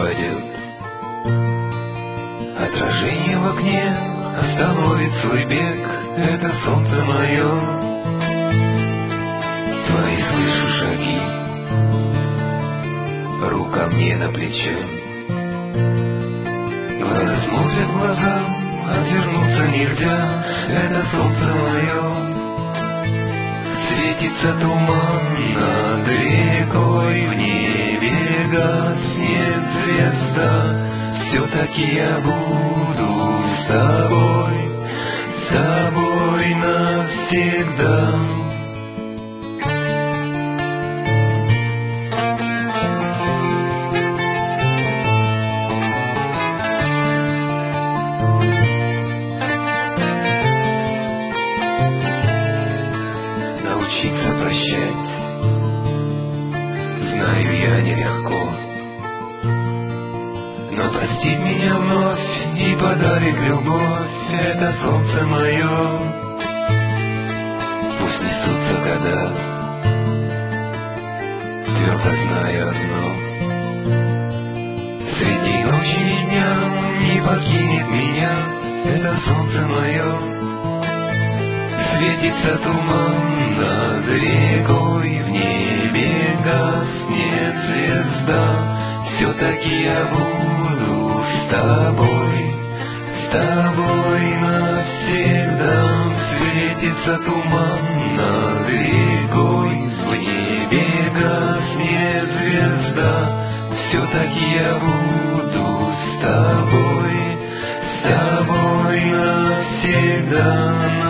пропадет. Отражение в окне остановит свой бег, это солнце мое. Твои слышу шаги, рука мне на плечо. Глаза смотрят в глаза, отвернуться нельзя, это солнце мое. Светится туман над рекой, в небе гаснет звезда. Все-таки я буду с тобой навсегда. Научиться прощать, знаю я нелегко, но простит меня вновь и подарит любовь, это солнце мое. Пусть несутся года, твердо знаю одно: среди ночи и дня не покинет меня, это солнце мое. Светится туман над рекой, в небе гаснет звезда. Все-таки я буду с тобой навсегда. Светится туман над рекой, в небе гаснет звезда. Все-таки я буду с тобой навсегда.